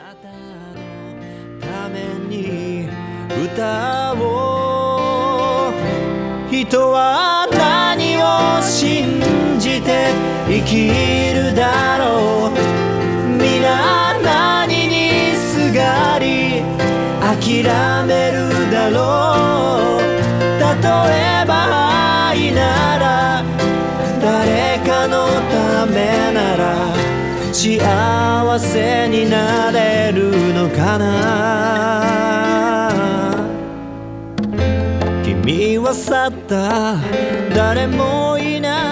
なたのために歌おう。人は何を信じて生きるだろう。皆何にすがり諦めるだろう。例えば愛なら誰かのためなら幸せになれるのかな。君は去った誰もいない